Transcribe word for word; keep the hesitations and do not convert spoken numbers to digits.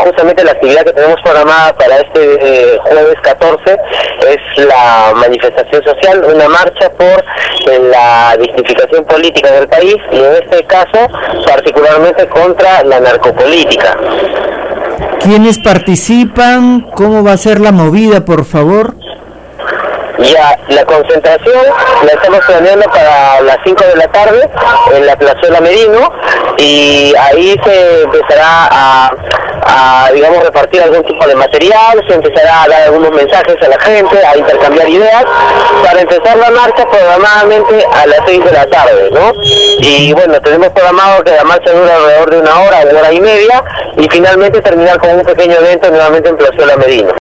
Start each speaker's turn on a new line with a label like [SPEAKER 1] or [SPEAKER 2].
[SPEAKER 1] justamente la actividad que tenemos programada para este eh, jueves catorce es la manifestación social, una marcha por eh, la dignificación política del país y en este caso particularmente contra la narcopolítica.
[SPEAKER 2] ¿Quiénes participan? ¿Cómo va a ser la movida, por favor?
[SPEAKER 1] Ya, la concentración la estamos planeando para las cinco de la tarde en la Plazuela Merino y ahí se empezará a, a, digamos, repartir algún tipo de material, se empezará a dar algunos mensajes a la gente, a intercambiar ideas, para empezar la marcha programadamente a las seis de la tarde, ¿no? Y bueno, tenemos programado que la marcha dura alrededor de una hora, una hora y media, y finalmente terminar con un pequeño evento nuevamente en Plazuela Merino.